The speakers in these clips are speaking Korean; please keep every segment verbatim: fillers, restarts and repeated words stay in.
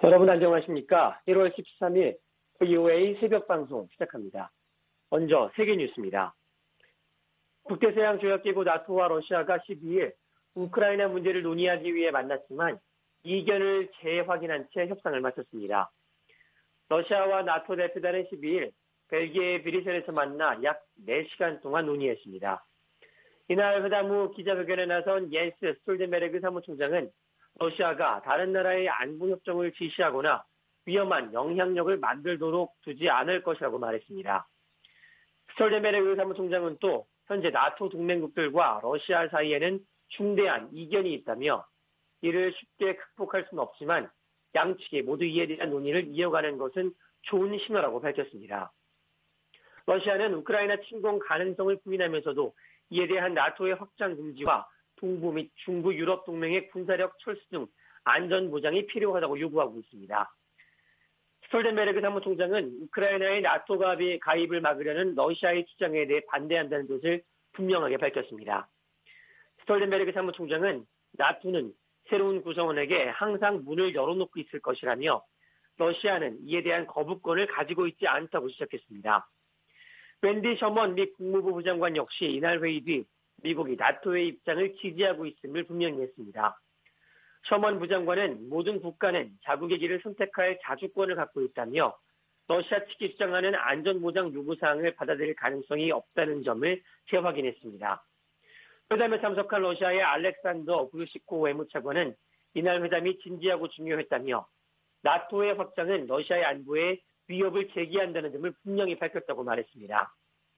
여러분 안녕하십니까? 일월 십삼일 브이오에이 새벽 방송 시작합니다. 먼저 세계 뉴스입니다. 북대서양조약기구 나토와 러시아가 십이일 우크라이나 문제를 논의하기 위해 만났지만 이견을 재확인한 채 협상을 마쳤습니다. 러시아와 나토 대표단은 십이일 벨기에 브뤼셀에서 만나 약 네 시간 동안 논의했습니다. 이날 회담 후 기자회견에 나선 옌스 스톨텐베르그 사무총장은 러시아가 다른 나라의 안보협정을 지시하거나 위험한 영향력을 만들도록 두지 않을 것이라고 말했습니다. 스톨텐베르그 사무총장은 또 현재 나토 동맹국들과 러시아 사이에는 중대한 이견이 있다며 이를 쉽게 극복할 수는 없지만 양측이 모두 이에 대한 논의를 이어가는 것은 좋은 신호라고 밝혔습니다. 러시아는 우크라이나 침공 가능성을 부인하면서도 이에 대한 나토의 확장 금지와 동부 및 중부 유럽 동맹의 군사력 철수 등 안전 보장이 필요하다고 요구하고 있습니다. 스톨텐베르그 사무총장은 우크라이나의 나토 가입을 막으려는 러시아의 주장에 대해 반대한다는 것을 분명하게 밝혔습니다. 스톨텐베르그 사무총장은 나토는 새로운 구성원에게 항상 문을 열어놓고 있을 것이라며 러시아는 이에 대한 거부권을 가지고 있지 않다고 지적했습니다. 웬디 셔먼 미 국무부 부장관 역시 이날 회의 뒤 미국이 나토의 입장을 지지하고 있음을 분명히 했습니다. 셔먼 부장관은 모든 국가는 자국의 길을 선택할 자주권을 갖고 있다며 러시아 측이 주장하는 안전보장 요구사항을 받아들일 가능성이 없다는 점을 재확인했습니다. 회담에 참석한 러시아의 알렉산더 브루시코 외무차관은 이날 회담이 진지하고 중요했다며 나토의 확장은 러시아의 안보에 위협을 제기한다는 점을 분명히 밝혔다고 말했습니다.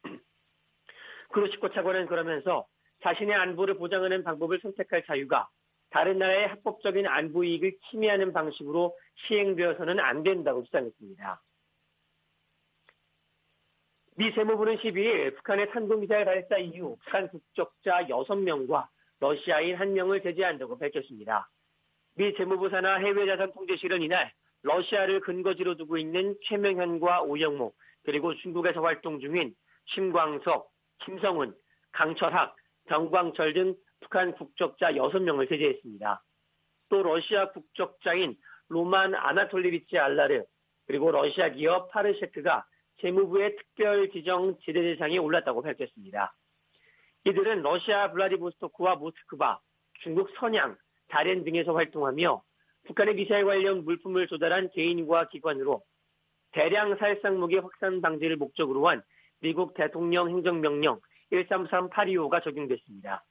브루시코 차관은 그러면서 자신의 안보를 보장하는 방법을 선택할 자유가 다른 나라의 합법적인 안보 이익을 침해하는 방식으로 시행되어서는 안 된다고 주장했습니다. 미 재무부는 십이일 북한의 탄도미사일 발사 이후 북한 국적자 여섯 명과 러시아인 한 명을 제재한다고 밝혔습니다. 미 재무부 산하 해외자산통제실은 이날 러시아를 근거지로 두고 있는 최명현과 오영모 그리고 중국에서 활동 중인 심광석, 김성훈, 강철학, 정광철 등 북한 국적자 여섯 명을 제재했습니다. 또 러시아 국적자인 로만 아나톨리비치 알라르 그리고 러시아 기업 파르셰크가 재무부의 특별 지정 제재대상에 올랐다고 밝혔습니다. 이들은 러시아 블라디보스토크와 모스크바, 중국 선양, 다롄 등에서 활동하며 북한의 미사일 관련 물품을 조달한 개인과 기관으로 대량 살상 무기 확산 방지를 목적으로 한 미국 대통령 행정명령 일삼삼팔이오가 적용됐습니다.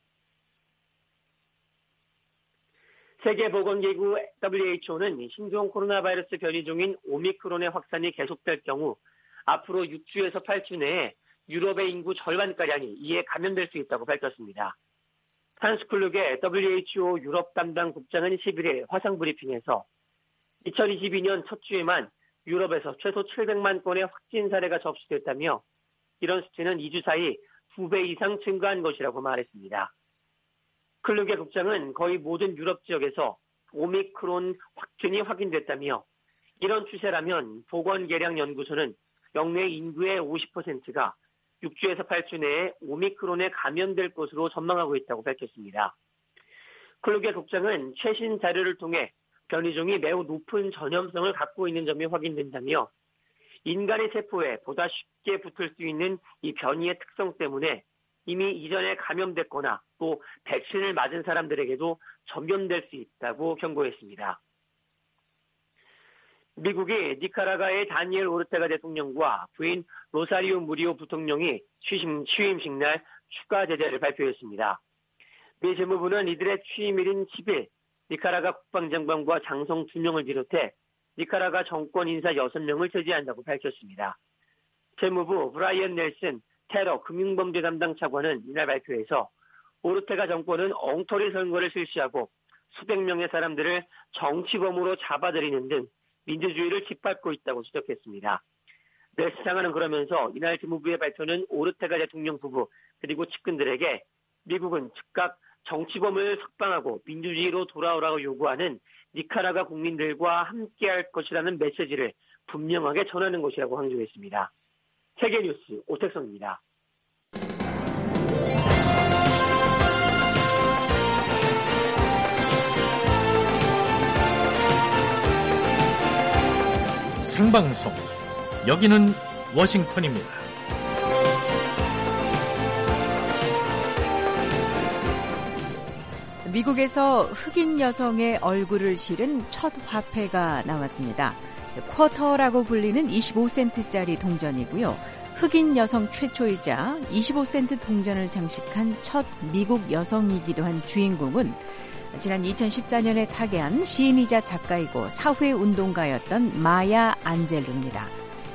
세계보건기구 더블유에이치오는 신종 코로나 바이러스 변이종인 오미크론의 확산이 계속될 경우 앞으로 육 주에서 팔 주 내에 유럽의 인구 절반가량이 이에 감염될 수 있다고 밝혔습니다. 한스 클룩의 더블유에이치오 유럽 담당 국장은 십일일 화상브리핑에서 이천이십이년 첫 주에만 유럽에서 최소 칠백만 건의 확진 사례가 접수됐다며 이런 수치는 이 주 사이 두 배 이상 증가한 것이라고 말했습니다. 클룩의 국장은 거의 모든 유럽 지역에서 오미크론 확진이 확인됐다며 이런 추세라면 보건계량연구소는 영내 인구의 오십 퍼센트가 육 주에서 팔 주 내에 오미크론에 감염될 것으로 전망하고 있다고 밝혔습니다. 클룩의 국장은 최신 자료를 통해 변이종이 매우 높은 전염성을 갖고 있는 점이 확인된다며 인간의 세포에 보다 쉽게 붙을 수 있는 이 변이의 특성 때문에 이미 이전에 감염됐거나 또 백신을 맞은 사람들에게도 전염될 수 있다고 경고했습니다. 미국이 니카라과의 다니엘 오르테가 대통령과 부인 로사리오 무리오 부통령이 취임, 취임식 날 추가 제재를 발표했습니다. 미 재무부는 이들의 취임일인 십일 니카라과 국방장관과 장성 두 명을 비롯해 니카라과 정권 인사 여섯 명을 제재한다고 밝혔습니다. 재무부 브라이언 넬슨 테러 금융범죄 담당 차관은 이날 발표에서 오르테가 정권은 엉터리 선거를 실시하고 수백 명의 사람들을 정치범으로 잡아들이는 등 민주주의를 짓밟고 있다고 지적했습니다. 넬슨 장관은 그러면서 이날 재무부의 발표는 오르테가 대통령 부부 그리고 측근들에게 미국은 즉각 정치범을 석방하고 민주주의로 돌아오라고 요구하는 니카라과 국민들과 함께할 것이라는 메시지를 분명하게 전하는 것이라고 강조했습니다. 세계뉴스 오택성입니다. 생방송. 여기는 워싱턴입니다. 미국에서 흑인 여성의 얼굴을 실은 첫 화폐가 나왔습니다. 쿼터라고 불리는 이십오 센트짜리 동전이고요. 흑인 여성 최초이자 이십오 센트 동전을 장식한 첫 미국 여성이기도 한 주인공은 지난 이천십사 년에 타계한 시인이자 작가이고 사회운동가였던 마야 안젤루입니다.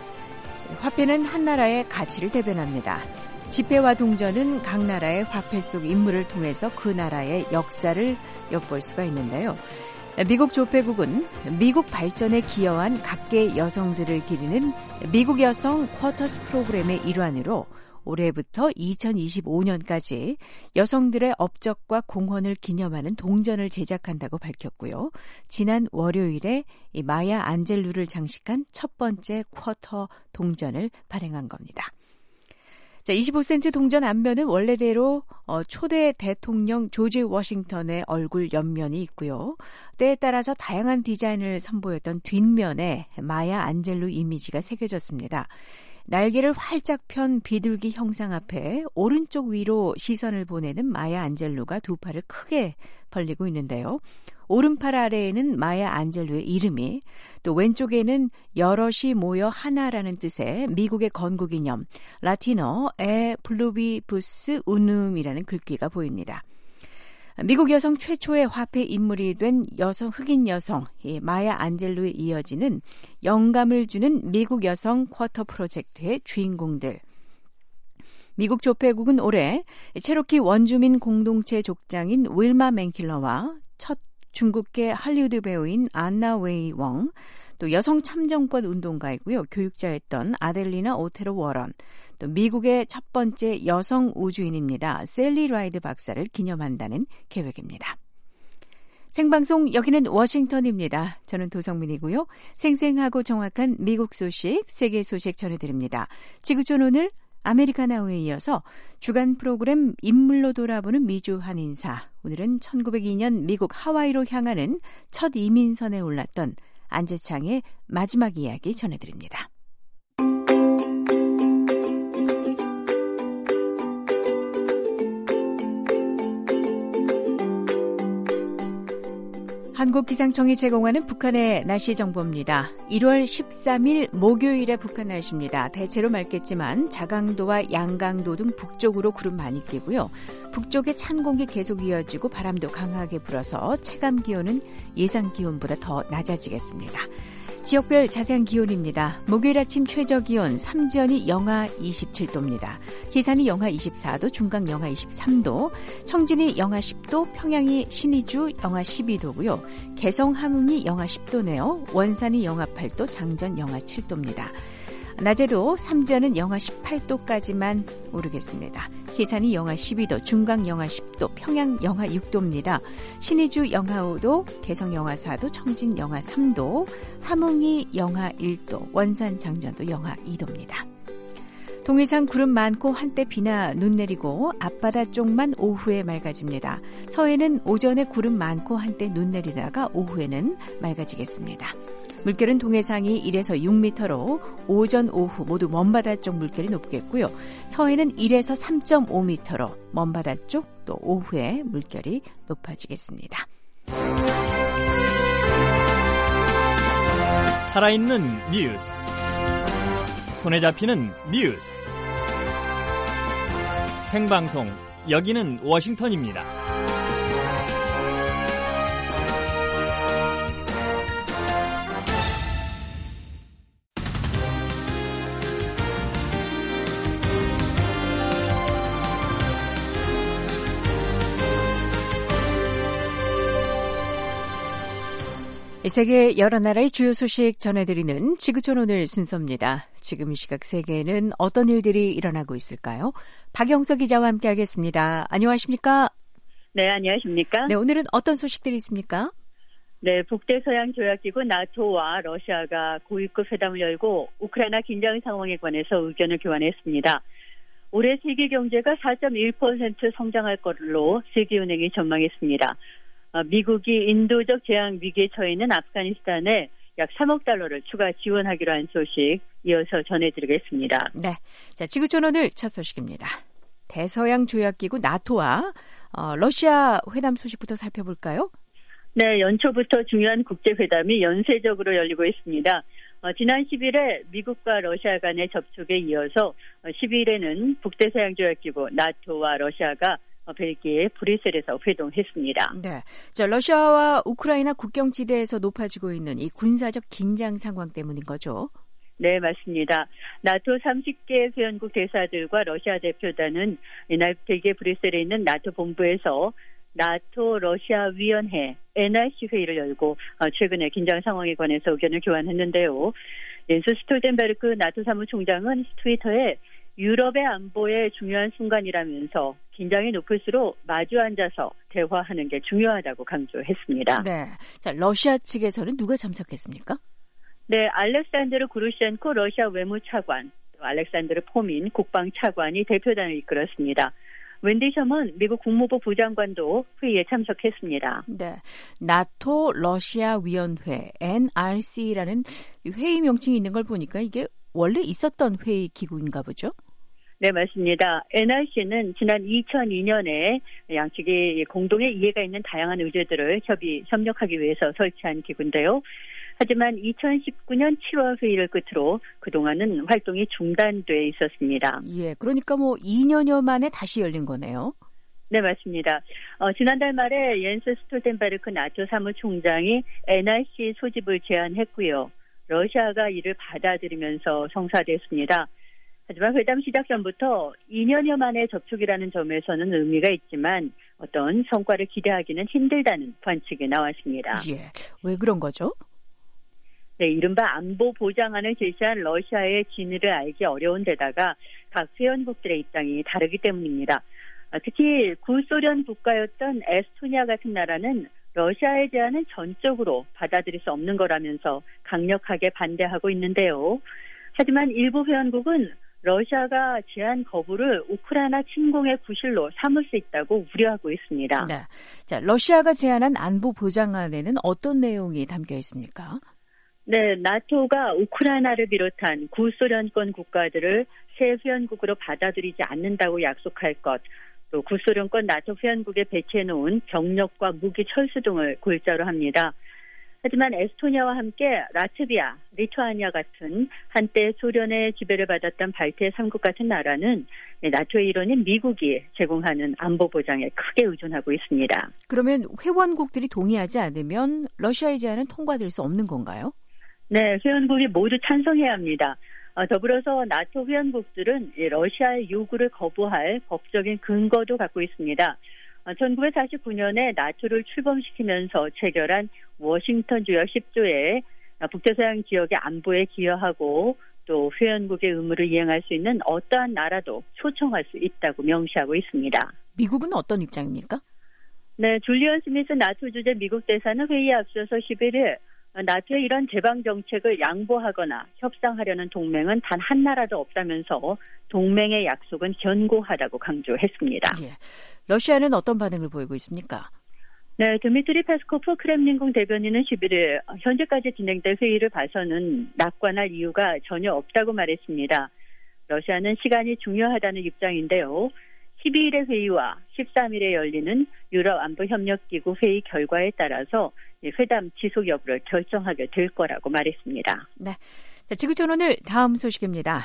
화폐는 한 나라의 가치를 대변합니다. 지폐와 동전은 각 나라의 화폐 속 인물을 통해서 그 나라의 역사를 엿볼 수가 있는데요. 미국 조폐국은 미국 발전에 기여한 각계 여성들을 기리는 미국 여성 쿼터스 프로그램의 일환으로 올해부터 이천이십오 년까지 여성들의 업적과 공헌을 기념하는 동전을 제작한다고 밝혔고요. 지난 월요일에 이 마야 안젤루를 장식한 첫 번째 쿼터 동전을 발행한 겁니다. 자, 이십오 센트 동전 앞면은 원래대로 어, 초대 대통령 조지 워싱턴의 얼굴 옆면이 있고요. 때에 따라서 다양한 디자인을 선보였던 뒷면에 마야 안젤루 이미지가 새겨졌습니다. 날개를 활짝 편 비둘기 형상 앞에 오른쪽 위로 시선을 보내는 마야 안젤루가 두 팔을 크게 벌리고 있는데요. 오른팔 아래에는 마야 안젤루의 이름이, 또 왼쪽에는 여럿이 모여 하나라는 뜻의 미국의 건국이념 라티너 에 플루비부스 우눔이라는 글귀가 보입니다. 미국 여성 최초의 화폐 인물이 된 여성 흑인 여성 이 마야 안젤루에 이어지는 영감을 주는 미국 여성 쿼터 프로젝트의 주인공들. 미국 조폐국은 올해 체로키 원주민 공동체 족장인 윌마 맨킬러와 첫 중국계 할리우드 배우인 안나 웨이 웡, 또 여성 참정권 운동가이고요. 교육자였던 아델리나 오테로 워런, 또 미국의 첫 번째 여성 우주인입니다. 셀리 라이드 박사를 기념한다는 계획입니다. 생방송 여기는 워싱턴입니다. 저는 도성민이고요. 생생하고 정확한 미국 소식, 세계 소식 전해드립니다. 지구촌 오늘 아메리카나우에 이어서 주간 프로그램 인물로 돌아보는 미주 한인사. 오늘은 천구백이 년 미국 하와이로 향하는 첫 이민선에 올랐던 안재창의 마지막 이야기 전해드립니다. 한국기상청이 제공하는 북한의 날씨 정보입니다. 일월 십삼일 목요일의 북한 날씨입니다. 대체로 맑겠지만 자강도와 양강도 등 북쪽으로 구름 많이 끼고요. 북쪽에 찬 공기 계속 이어지고 바람도 강하게 불어서 체감 기온은 예상 기온보다 더 낮아지겠습니다. 지역별 자세한 기온입니다. 목요일 아침 최저 기온 삼지연이 영하 이십칠 도입니다. 희산이 영하 이십사 도, 중강 영하 이십삼 도, 청진이 영하 십 도, 평양이 신의주 영하 십이 도고요. 개성 함흥이 영하 십 도네요. 원산이 영하 팔 도, 장전 영하 칠 도입니다. 낮에도 삼지연은 영하 십팔 도까지만 오르겠습니다. 희산이 영하 십이 도, 중강 영하 십 도, 평양 영하 육 도입니다. 신의주 영하 오 도, 개성 영하 사 도, 청진 영하 삼 도, 함흥이 영하 일 도, 원산 장전도 영하 이 도입니다. 동해상 구름 많고 한때 비나 눈 내리고 앞바다 쪽만 오후에 맑아집니다. 서해는 오전에 구름 많고 한때 눈 내리다가 오후에는 맑아지겠습니다. 물결은 동해상이 일에서 육 미터로 오전, 오후 모두 먼바다 쪽 물결이 높겠고요. 서해는 일에서 삼 점 오 미터로 먼바다 쪽 또 오후에 물결이 높아지겠습니다. 살아있는 뉴스, 손에 잡히는 뉴스, 생방송 여기는 워싱턴입니다. 세계 여러 나라의 주요 소식 전해드리는 지구촌 오늘 순서입니다. 지금 이 시각 세계에는 어떤 일들이 일어나고 있을까요? 박영석 기자와 함께하겠습니다. 안녕하십니까? 네, 안녕하십니까? 네, 오늘은 어떤 소식들이 있습니까? 네, 북대서양조약기구 나토와 러시아가 고위급 회담을 열고 우크라이나 긴장 상황에 관해서 의견을 교환했습니다. 올해 세계 경제가 사 점 일 퍼센트 성장할 것으로 세계은행이 전망했습니다. 미국이 인도적 재앙 위기에 처해 있는 아프가니스탄에 약 삼억 달러를 추가 지원하기로 한 소식 이어서 전해드리겠습니다. 네, 자 지구촌 오늘 첫 소식입니다. 대서양 조약기구 나토와 어, 러시아 회담 소식부터 살펴볼까요? 네, 연초부터 중요한 국제회담이 연쇄적으로 열리고 있습니다. 어, 지난 십 일에 미국과 러시아 간의 접촉에 이어서 어, 십이 일에는 북대서양조약기구 나토와 러시아가 어, 벨기에 브뤼셀에서 회동했습니다. 네, 자 러시아와 우크라이나 국경지대에서 높아지고 있는 이 군사적 긴장 상황 때문인 거죠? 네, 맞습니다. 나토 서른 개 회원국 대사들과 러시아 대표단은 이날 벨기에 브뤼셀에 있는 나토 본부에서 나토 러시아 위원회 엔알씨 회의를 열고 최근에 긴장 상황에 관해서 의견을 교환했는데요. 옌스 스톨텐베르크 나토 사무총장은 트위터에 유럽의 안보의 중요한 순간이라면서 긴장이 높을수록 마주 앉아서 대화하는 게 중요하다고 강조했습니다. 네, 자 러시아 측에서는 누가 참석했습니까? 네, 알렉산드르 구루셴코 러시아 외무차관, 또 알렉산드르 포민 국방차관이 대표단을 이끌었습니다. 웬디 셔먼 미국 국무부 부장관도 회의에 참석했습니다. 네, 나토 러시아 위원회 엔알씨라는 회의 명칭이 있는 걸 보니까 이게 원래 있었던 회의 기구인가 보죠? 네, 맞습니다. 엔알씨는 지난 이천이 년에 양측이 공동의 이해가 있는 다양한 의제들을 협의, 협력하기 위해서 설치한 기구인데요. 하지만 이천십구 년 칠월 회의를 끝으로 그동안은 활동이 중단돼 있었습니다. 예, 그러니까 뭐 이 년여 만에 다시 열린 거네요. 네, 맞습니다. 어, 지난달 말에 옌스 스톨텐베르크 나토 사무총장이 엔알씨 소집을 제안했고요. 러시아가 이를 받아들이면서 성사됐습니다. 하지만 회담 시작 전부터 이 년여 만에 접촉이라는 점에서는 의미가 있지만 어떤 성과를 기대하기는 힘들다는 관측이 나왔습니다. 예, 왜 그런 거죠? 네, 이른바 안보 보장안을 제시한 러시아의 진위를 알기 어려운 데다가 각 회원국들의 입장이 다르기 때문입니다. 특히 구소련 국가였던 에스토니아 같은 나라는 러시아의 제안은 전적으로 받아들일 수 없는 거라면서 강력하게 반대하고 있는데요. 하지만 일부 회원국은 러시아가 제안 거부를 우크라이나 침공의 구실로 삼을 수 있다고 우려하고 있습니다. 네, 자 러시아가 제안한 안보 보장안에는 어떤 내용이 담겨 있습니까? 네, 나토가 우크라이나를 비롯한 구소련권 국가들을 새 회원국으로 받아들이지 않는다고 약속할 것, 또 구소련권 나토 회원국에 배치해놓은 병력과 무기 철수 등을 골자로 합니다. 하지만 에스토니아와 함께 라트비아, 리투아니아 같은 한때 소련의 지배를 받았던 발트해 삼 국 같은 나라는 나토의 일원인 미국이 제공하는 안보 보장에 크게 의존하고 있습니다. 그러면 회원국들이 동의하지 않으면 러시아의 제안은 통과될 수 없는 건가요? 네, 회원국이 모두 찬성해야 합니다. 어, 더불어서 나토 회원국들은 러시아의 요구를 거부할 법적인 근거도 갖고 있습니다. 어, 천구백사십구 년에 나토를 출범시키면서 체결한 워싱턴 조약 십 조에 북대서양 지역의 안보에 기여하고 또 회원국의 의무를 이행할 수 있는 어떠한 나라도 초청할 수 있다고 명시하고 있습니다. 미국은 어떤 입장입니까? 네, 줄리언 스미스 나토 주재 미국 대사는 회의에 앞서서 십일 일 나토의 이런 제방 정책을 양보하거나 협상하려는 동맹은 단 한 나라도 없다면서 동맹의 약속은 견고하다고 강조했습니다. 예. 러시아는 어떤 반응을 보이고 있습니까? 네, 드미트리 페스코프 크렘린궁 대변인은 십일 일 현재까지 진행된 회의를 봐서는 낙관할 이유가 전혀 없다고 말했습니다. 러시아는 시간이 중요하다는 입장인데요. 십이 일의 회의와 십삼 일에 열리는 유럽안보협력기구 회의 결과에 따라서 회담 지속 여부를 결정하게 될 거라고 말했습니다. 네, 자, 지구촌 오늘 다음 소식입니다.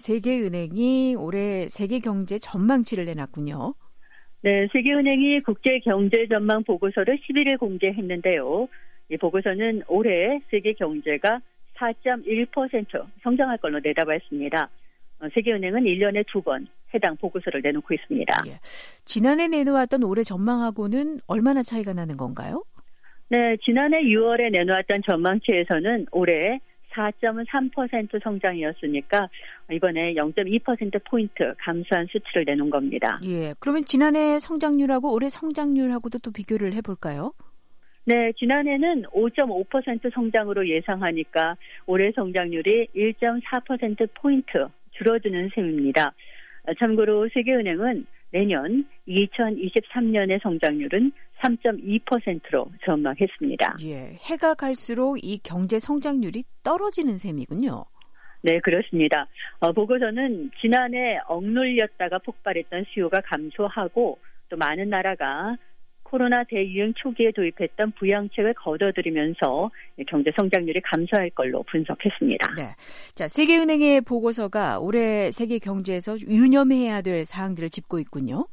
세계은행이 올해 세계경제 전망치를 내놨군요. 네, 세계은행이 국제경제전망 보고서를 십일 일 공개했는데요. 이 보고서는 올해 세계경제가 사 점 일 퍼센트 성장할 걸로 내다봤습니다. 세계은행은 일 년에 두 번 해당 보고서를 내놓고 있습니다. 예. 지난해 내놓았던 올해 전망하고는 얼마나 차이가 나는 건가요? 네, 지난해 유월에 내놓았던 전망치에서는 올해 사 점 삼 퍼센트 성장이었으니까 이번에 영 점 이 퍼센트포인트 감소한 수치를 내놓은 겁니다. 예, 그러면 지난해 성장률하고 올해 성장률하고도 또 비교를 해볼까요? 네, 지난해는 오 점 오 퍼센트 성장으로 예상하니까 올해 성장률이 일 점 사 퍼센트포인트 줄어드는 셈입니다. 참고로 세계은행은 내년 이천이십삼 년의 성장률은 삼 점 이 퍼센트로 전망했습니다. 예, 해가 갈수록 이 경제 성장률이 떨어지는 셈이군요. 네, 그렇습니다. 어, 보고서는 지난해 억눌렸다가 폭발했던 수요가 감소하고 또 많은 나라가 코로나 대유행 초기에 도입했던 부양책을 거둬들이면서 경제 성장률이 감소할 걸로 분석했습니다. 네, 자 세계은행의 보고서가 올해 세계 경제에서 유념해야 될 사항들을 짚고 있군요.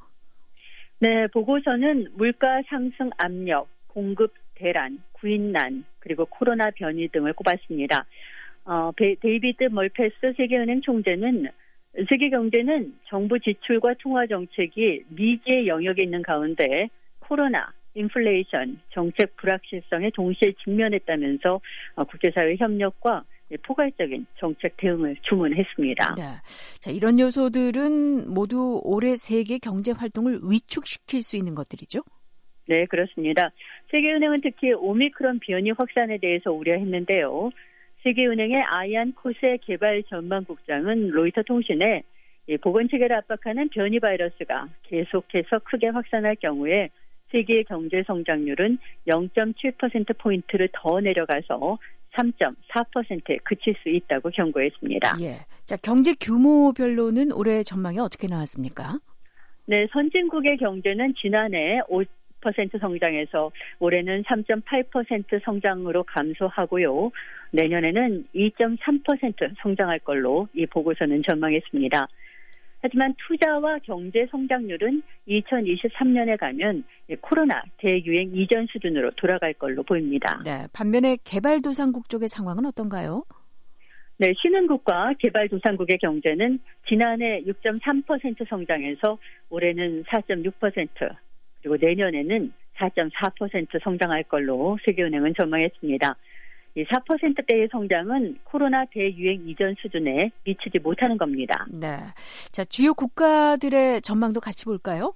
네, 보고서는 물가 상승 압력, 공급 대란, 구인난, 그리고 코로나 변이 등을 꼽았습니다. 어, 데이비드 멀패스 세계은행 총재는 세계 경제는 정부 지출과 통화 정책이 미지의 영역에 있는 가운데 코로나, 인플레이션, 정책 불확실성에 동시에 직면했다면서 국제사회 협력과 포괄적인 정책 대응을 주문했습니다. 네. 자, 이런 요소들은 모두 올해 세계 경제 활동을 위축시킬 수 있는 것들이죠? 네, 그렇습니다. 세계은행은 특히 오미크론 변이 확산에 대해서 우려했는데요. 세계은행의 아이안 코세 개발 전망국장은 로이터 통신에 보건체계를 압박하는 변이 바이러스가 계속해서 크게 확산할 경우에 세계 경제 성장률은 영 점 칠 퍼센트포인트를 더 내려가서 삼 점 사 퍼센트에 그칠 수 있다고 경고했습니다. 예. 자, 경제 규모별로는 올해 전망이 어떻게 나왔습니까? 네, 선진국의 경제는 지난해 오 퍼센트 성장해서 올해는 삼 점 팔 퍼센트 성장으로 감소하고요. 내년에는 이 점 삼 퍼센트 성장할 걸로 이 보고서는 전망했습니다. 하지만 투자와 경제 성장률은 이천이십삼 년에 가면 코로나 대유행 이전 수준으로 돌아갈 걸로 보입니다. 네, 반면에 개발도상국 쪽의 상황은 어떤가요? 네, 신흥국과 개발도상국의 경제는 지난해 육 점 삼 퍼센트 성장해서 올해는 사 점 육 퍼센트, 그리고 내년에는 사 점 사 퍼센트 성장할 걸로 세계은행은 전망했습니다. 이 사 퍼센트대의 성장은 코로나 대유행 이전 수준에 미치지 못하는 겁니다. 네. 자, 주요 국가들의 전망도 같이 볼까요?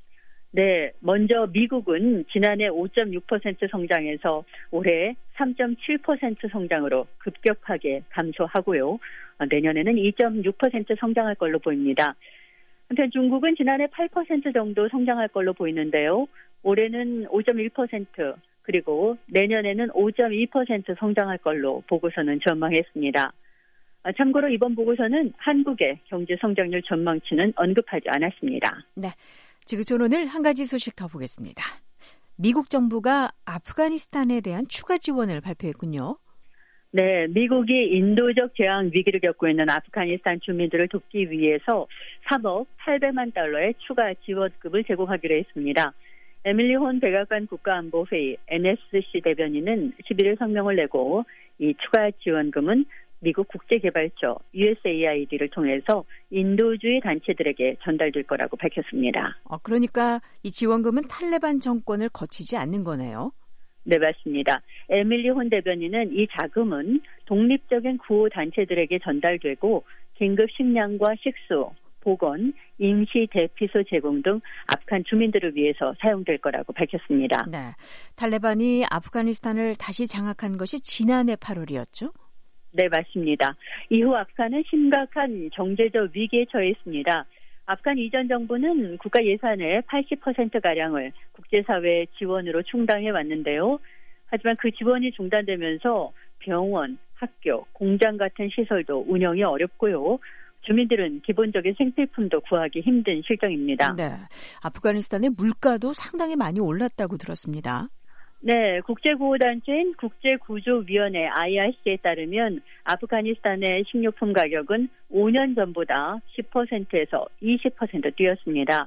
네. 먼저 미국은 지난해 오 점 육 퍼센트 성장해서 올해 삼 점 칠 퍼센트 성장으로 급격하게 감소하고요. 내년에는 이 점 육 퍼센트 성장할 걸로 보입니다. 한편 중국은 지난해 팔 퍼센트 정도 성장할 걸로 보이는데요. 올해는 오 점 일 퍼센트, 그리고 내년에는 오 점 이 퍼센트 성장할 걸로 보고서는 전망했습니다. 참고로 이번 보고서는 한국의 경제 성장률 전망치는 언급하지 않았습니다. 네, 지구촌 오늘 한 가지 소식 더 보겠습니다. 미국 정부가 아프가니스탄에 대한 추가 지원을 발표했군요. 네, 미국이 인도적 재앙 위기를 겪고 있는 아프가니스탄 주민들을 돕기 위해서 삼억 팔백만 달러의 추가 지원금을 제공하기로 했습니다. 에밀리 혼 백악관 국가안보회의 엔에스씨 대변인은 십일 일 성명을 내고 이 추가 지원금은 미국 국제개발처 유에스에이아이디를 통해서 인도주의 단체들에게 전달될 거라고 밝혔습니다. 어, 그러니까 이 지원금은 탈레반 정권을 거치지 않는 거네요. 네, 맞습니다. 에밀리 혼 대변인은 이 자금은 독립적인 구호 단체들에게 전달되고 긴급 식량과 식수, 보건, 임시 대피소 제공 등 아프간 주민들을 위해서 사용될 거라고 밝혔습니다. 네, 탈레반이 아프가니스탄을 다시 장악한 것이 지난해 팔월이었죠? 네, 맞습니다. 이후 아프간은 심각한 경제적 위기에 처해 있습니다. 아프간 이전 정부는 국가 예산의 팔십 퍼센트가량을 국제사회 지원으로 충당해 왔는데요. 하지만 그 지원이 중단되면서 병원, 학교, 공장 같은 시설도 운영이 어렵고요. 주민들은 기본적인 생필품도 구하기 힘든 실정입니다. 네, 아프가니스탄의 물가도 상당히 많이 올랐다고 들었습니다. 네, 국제구호단체인 국제구조위원회 아이알씨에 따르면 아프가니스탄의 식료품 가격은 오 년 전보다 십 퍼센트에서 이십 퍼센트 뛰었습니다.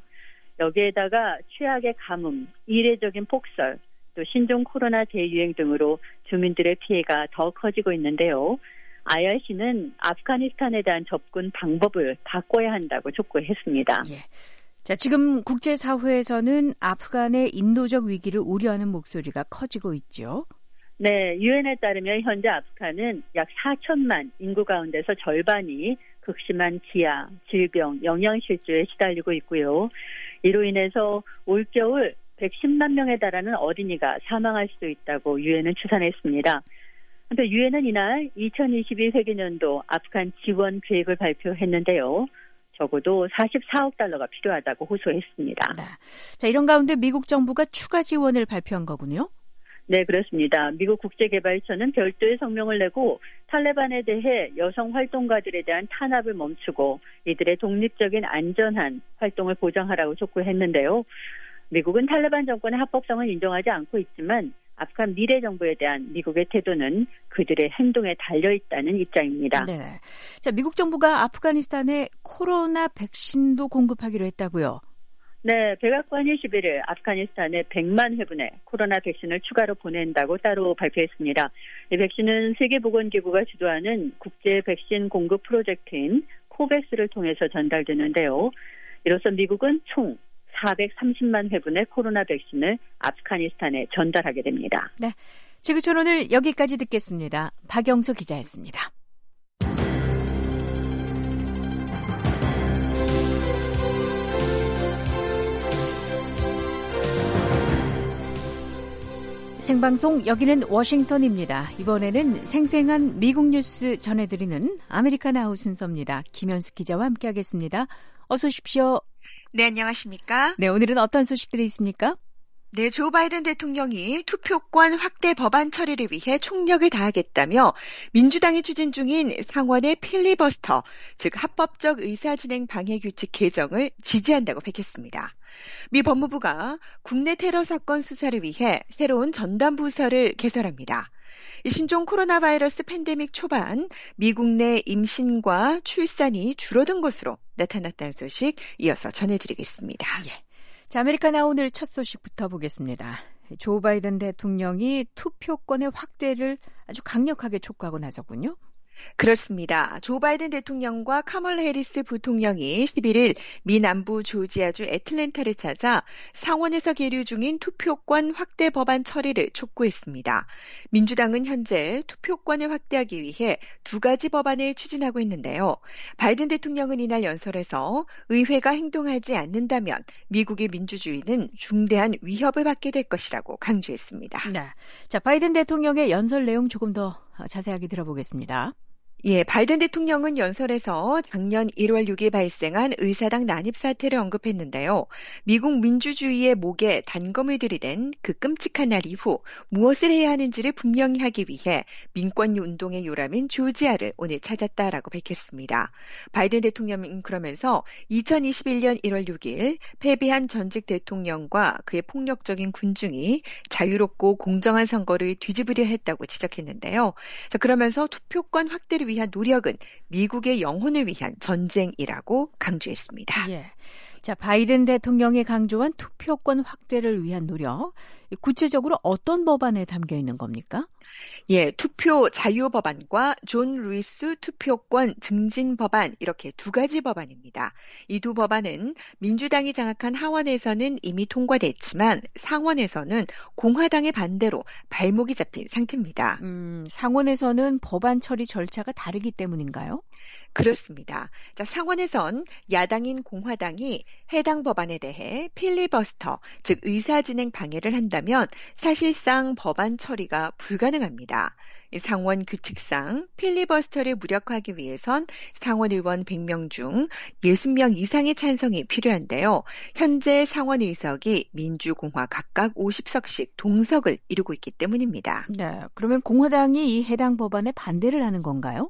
여기에다가 최악의 가뭄, 이례적인 폭설, 또 신종 코로나 대유행 등으로 주민들의 피해가 더 커지고 있는데요. 아이알씨는 아프가니스탄에 대한 접근 방법을 바꿔야 한다고 촉구했습니다. 예. 자, 지금 국제사회에서는 아프간의 인도적 위기를 우려하는 목소리가 커지고 있죠. 네, 유엔에 따르면 현재 아프간은 약 사천만 인구 가운데서 절반이 극심한 기아, 질병, 영양실조에 시달리고 있고요. 이로 인해서 올겨울 백십만 명에 달하는 어린이가 사망할 수도 있다고 유엔은 추산했습니다. 한편 유엔은 이날 이천이십이 회계년도 아프간 지원 계획을 발표했는데요. 적어도 사십사억 달러가 필요하다고 호소했습니다. 네. 자, 이런 가운데 미국 정부가 추가 지원을 발표한 거군요. 네, 그렇습니다. 미국 국제개발처는 별도의 성명을 내고 탈레반에 대해 여성 활동가들에 대한 탄압을 멈추고 이들의 독립적인 안전한 활동을 보장하라고 촉구했는데요. 미국은 탈레반 정권의 합법성을 인정하지 않고 있지만 아프간 미래 정부에 대한 미국의 태도는 그들의 행동에 달려있다는 입장입니다. 네. 자, 미국 정부가 아프가니스탄에 코로나 백신도 공급하기로 했다고요? 네, 백악관이 십일일 아프가니스탄에 백만 회분의 코로나 백신을 추가로 보낸다고 따로 발표했습니다. 이 백신은 세계보건기구가 주도하는 국제 백신 공급 프로젝트인 코백스를 통해서 전달되는데요. 이로써 미국은 총 사백삼십만 회분의 코로나 백신을 아프가니스탄에 전달하게 됩니다. 네, 지구촌 오늘 여기까지 듣겠습니다. 박영서 기자였습니다. 생방송 여기는 워싱턴입니다. 이번에는 생생한 미국 뉴스 전해드리는 아메리칸 아웃 순서입니다. 김현수 기자와 함께하겠습니다. 어서 오십시오. 네, 안녕하십니까? 네, 오늘은 어떤 소식들이 있습니까? 네, 조 바이든 대통령이 투표권 확대 법안 처리를 위해 총력을 다하겠다며 민주당이 추진 중인 상원의 필리버스터, 즉 합법적 의사진행 방해 규칙 개정을 지지한다고 밝혔습니다. 미 법무부가 국내 테러 사건 수사를 위해 새로운 전담부서를 개설합니다. 신종 코로나 바이러스 팬데믹 초반 미국 내 임신과 출산이 줄어든 것으로 나타났다는 소식 이어서 전해드리겠습니다. 예. 자, 아메리카나 오늘 첫 소식부터 보겠습니다. 조 바이든 대통령이 투표권의 확대를 아주 강력하게 촉구하고 나섰군요. 그렇습니다. 조 바이든 대통령과 카멀라 해리스 부통령이 십일일 미 남부 조지아주 애틀랜타를 찾아 상원에서 계류 중인 투표권 확대 법안 처리를 촉구했습니다. 민주당은 현재 투표권을 확대하기 위해 두 가지 법안을 추진하고 있는데요. 바이든 대통령은 이날 연설에서 의회가 행동하지 않는다면 미국의 민주주의는 중대한 위협을 받게 될 것이라고 강조했습니다. 네. 자, 바이든 대통령의 연설 내용 조금 더 자세하게 들어보겠습니다. 예, 바이든 대통령은 연설에서 작년 일월 육일 발생한 의사당 난입 사태를 언급했는데요. 미국 민주주의의 목에 단검을 들이댄 그 끔찍한 날 이후 무엇을 해야 하는지를 분명히 하기 위해 민권 운동의 요람인 조지아를 오늘 찾았다라고 밝혔습니다. 바이든 대통령은 그러면서 이천이십일년 일월 육일 패배한 전직 대통령과 그의 폭력적인 군중이 자유롭고 공정한 선거를 뒤집으려 했다고 지적했는데요. 자, 그러면서 투표권 확대를 위한 노력은 미국의 영혼을 위한 전쟁이라고 강조했습니다. 예. 자, 바이든 대통령이 강조한 투표권 확대를 위한 노력, 구체적으로 어떤 법안에 담겨 있는 겁니까? 예, 투표 자유 법안과 존 루이스 투표권 증진 법안 이렇게 두 가지 법안입니다. 이 두 법안은 민주당이 장악한 하원에서는 이미 통과됐지만 상원에서는 공화당의 반대로 발목이 잡힌 상태입니다. 음, 상원에서는 법안 처리 절차가 다르기 때문인가요? 그렇습니다. 자, 상원에선 야당인 공화당이 해당 법안에 대해 필리버스터, 즉 의사진행 방해를 한다면 사실상 법안 처리가 불가능합니다. 상원 규칙상 필리버스터를 무력화하기 위해선 상원 의원 백 명 중 육십 명 이상의 찬성이 필요한데요. 현재 상원 의석이 민주공화 각각 오십 석씩 동석을 이루고 있기 때문입니다. 네, 그러면 공화당이 이 해당 법안에 반대를 하는 건가요?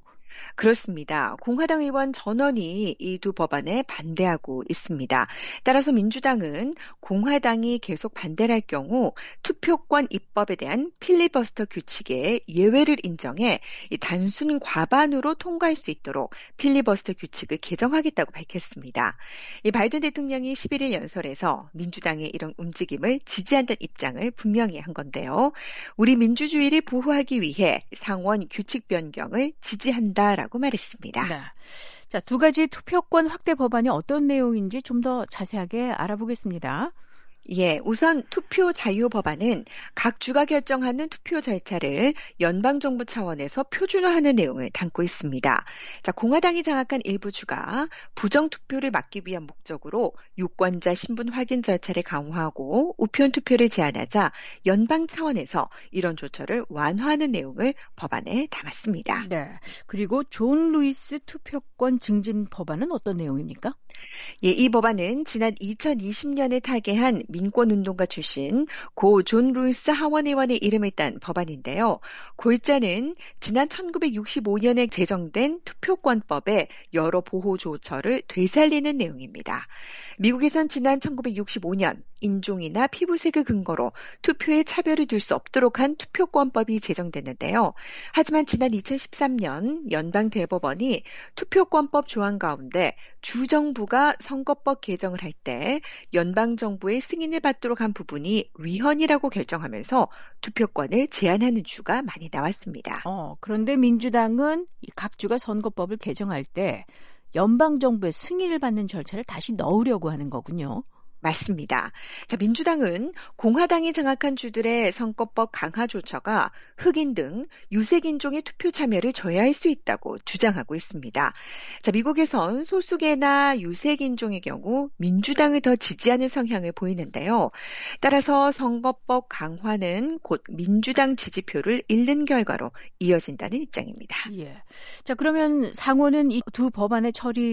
그렇습니다. 공화당 의원 전원이 이 두 법안에 반대하고 있습니다. 따라서 민주당은 공화당이 계속 반대를 할 경우 투표권 입법에 대한 필리버스터 규칙에 예외를 인정해 이 단순 과반으로 통과할 수 있도록 필리버스터 규칙을 개정하겠다고 밝혔습니다. 이 바이든 대통령이 십일일 연설에서 민주당의 이런 움직임을 지지한다는 입장을 분명히 한 건데요. 우리 민주주의를 보호하기 위해 상원 규칙 변경을 지지한다 라고 말했습니다. 네. 자, 두 가지 투표권 확대 법안이 어떤 내용인지 좀 더 자세하게 알아보겠습니다. 예, 우선 투표 자유 법안은 각 주가 결정하는 투표 절차를 연방정부 차원에서 표준화하는 내용을 담고 있습니다. 자, 공화당이 장악한 일부 주가 부정투표를 막기 위한 목적으로 유권자 신분 확인 절차를 강화하고 우편 투표를 제한하자 연방 차원에서 이런 조처를 완화하는 내용을 법안에 담았습니다. 네. 그리고 존 루이스 투표권 증진 법안은 어떤 내용입니까? 예, 이 법안은 지난 이천이십 년에 타계한 민권운동가 출신 고 존 루이스 하원 의원의 이름을 딴 법안인데요. 골자는 지난 천구백육십오 년에 제정된 투표권법의 여러 보호 조처를 되살리는 내용입니다. 미국에선 지난 천구백육십오 년 인종이나 피부색을 근거로 투표에 차별을 둘 수 없도록 한 투표권법이 제정됐는데요. 하지만 지난 이천십삼 년 연방 대법원이 투표권법 조항 가운데 주정부가 선거법 개정을 할 때 연방정부의 승인을 받도록 한 부분이 위헌이라고 결정하면서 투표권을 제한하는 주가 많이 나왔습니다. 어, 그런데 민주당은 각 주가 선거법을 개정할 때 연방정부의 승인을 받는 절차를 다시 넣으려고 하는 거군요. 맞습니다. 자, 민주당은 공화당이 장악한 주들의 선거법 강화 조처가 흑인 등 유색인종의 투표 참여를 저해할 수 있다고 주장하고 있습니다. 자, 미국에선 소수계나 유색인종의 경우 민주당을 더 지지하는 성향을 보이는데요. 따라서 선거법 강화는 곧 민주당 지지표를 잃는 결과로 이어진다는 입장입니다. 예. 자, 그러면 상원은 이 두 법안의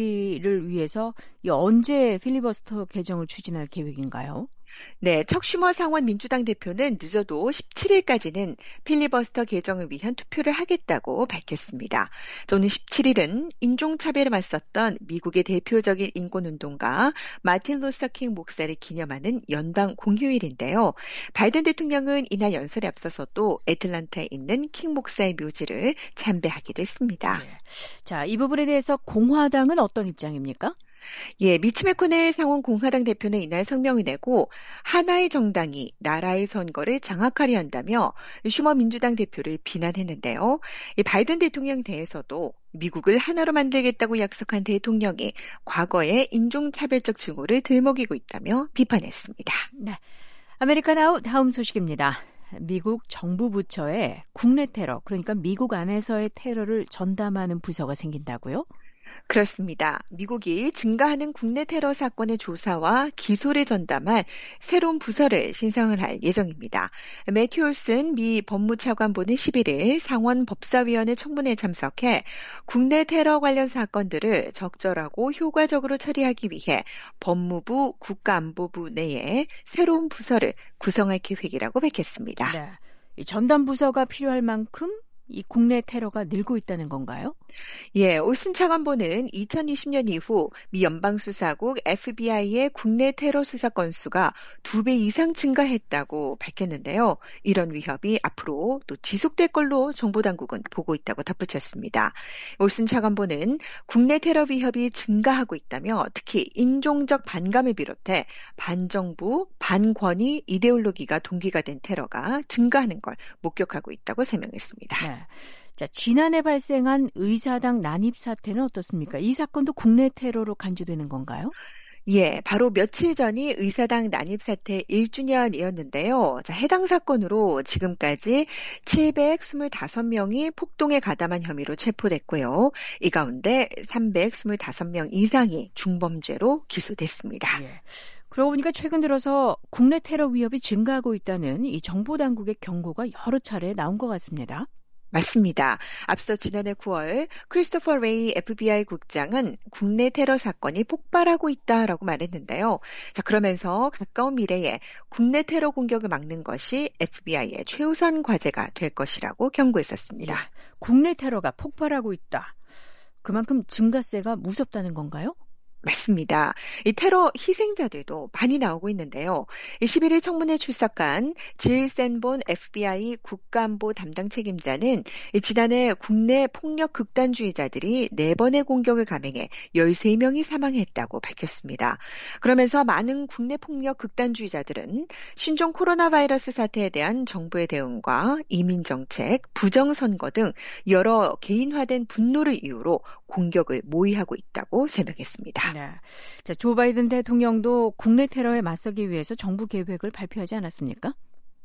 처리를 위해서 언제 필리버스터 개정을 추진할 계획인가요? 네, 척 슈머 상원 민주당 대표는 늦어도 십칠 일까지는 필리버스터 개정을 위한 투표를 하겠다고 밝혔습니다. 오늘 십칠 일은 인종차별에 맞섰던 미국의 대표적인 인권운동가 마틴 루서 킹 목사를 기념하는 연방 공휴일인데요. 바이든 대통령은 이날 연설에 앞서서도 애틀란타에 있는 킹 목사의 묘지를 참배하기도 했습니다. 네. 자, 이 부분에 대해서 공화당은 어떤 입장입니까? 예, 미치 매코넬 상원 공화당 대표는 이날 성명을 내고 하나의 정당이 나라의 선거를 장악하려 한다며 슈머 민주당 대표를 비난했는데요. 이 바이든 대통령 대해서도 미국을 하나로 만들겠다고 약속한 대통령이 과거의 인종차별적 증오를 들먹이고 있다며 비판했습니다. 네, 아메리카나우 다음 소식입니다. 미국 정부 부처에 국내 테러, 그러니까 미국 안에서의 테러를 전담하는 부서가 생긴다고요? 그렇습니다. 미국이 증가하는 국내 테러 사건의 조사와 기소를 전담할 새로운 부서를 신성을 할 예정입니다. 매튜 올슨 미 법무차관보는 십일 일 상원 법사위원회 청문회에 참석해 국내 테러 관련 사건들을 적절하고 효과적으로 처리하기 위해 법무부 국가안보부 내에 새로운 부서를 구성할 계획이라고 밝혔습니다. 네, 이 전담 부서가 필요할 만큼 이 국내 테러가 늘고 있다는 건가요? 예, 올슨 차관보는 이천이십 년 이후 미 연방수사국 에프비아이의 국내 테러 수사 건수가 두 배 이상 증가했다고 밝혔는데요. 이런 위협이 앞으로 또 지속될 걸로 정보당국은 보고 있다고 덧붙였습니다. 올슨 차관보는 국내 테러 위협이 증가하고 있다며 특히 인종적 반감을 비롯해 반정부, 반권위 이데올로기가 동기가 된 테러가 증가하는 걸 목격하고 있다고 설명했습니다. 네. 자, 지난해 발생한 의사당 난입 사태는 어떻습니까? 이 사건도 국내 테러로 간주되는 건가요? 예, 바로 며칠 전이 의사당 난입 사태 일 주년이었는데요. 자, 해당 사건으로 지금까지 칠백이십오 명이 폭동에 가담한 혐의로 체포됐고요. 이 가운데 삼백이십오 명 이상이 중범죄로 기소됐습니다. 예. 그러고 보니까 최근 들어서 국내 테러 위협이 증가하고 있다는 이 정보당국의 경고가 여러 차례 나온 것 같습니다. 맞습니다. 앞서 지난해 구월 크리스토퍼 레이 에프비아이 국장은 국내 테러 사건이 폭발하고 있다라고 말했는데요. 자, 그러면서 가까운 미래에 국내 테러 공격을 막는 것이 에프비아이의 최우선 과제가 될 것이라고 경고했었습니다. 예, 국내 테러가 폭발하고 있다. 그만큼 증가세가 무섭다는 건가요? 맞습니다. 이 테러 희생자들도 많이 나오고 있는데요. 십일 일 청문회에 출석한 질 센본 에프비아이 국가안보 담당 책임자는 지난해 국내 폭력 극단주의자들이 네 번의 공격을 감행해 열세 명이 사망했다고 밝혔습니다. 그러면서 많은 국내 폭력 극단주의자들은 신종 코로나 바이러스 사태에 대한 정부의 대응과 이민정책, 부정선거 등 여러 개인화된 분노를 이유로 공격을 모의하고 있다고 설명했습니다. 네. 자, 조 바이든 대통령도 국내 테러에 맞서기 위해서 정부 계획을 발표하지 않았습니까?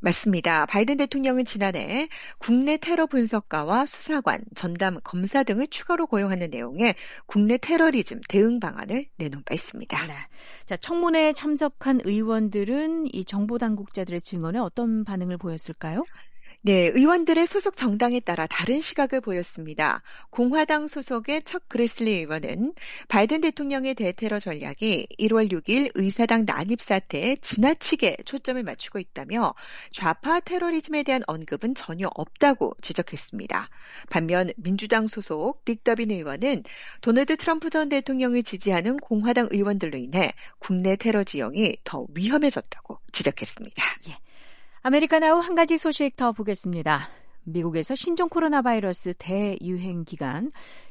맞습니다. 바이든 대통령은 지난해 국내 테러 분석가와 수사관, 전담 검사 등을 추가로 고용하는 내용의 국내 테러리즘 대응 방안을 내놓은 바 있습니다. 네. 자, 청문회에 참석한 의원들은 이 정보 당국자들의 증언에 어떤 반응을 보였을까요? 네, 의원들의 소속 정당에 따라 다른 시각을 보였습니다. 공화당 소속의 척 그래슬리 의원은 바이든 대통령의 대테러 전략이 일월 육일 의사당 난입 사태에 지나치게 초점을 맞추고 있다며 좌파 테러리즘에 대한 언급은 전혀 없다고 지적했습니다. 반면 민주당 소속 딕 더빈 의원은 도널드 트럼프 전 대통령을 지지하는 공화당 의원들로 인해 국내 테러 지형이 더 위험해졌다고 지적했습니다. 예. 아메리카나우 한 가지 소식 더 보겠습니다. 미국에서 신종 코로나 바이러스 대유행 기간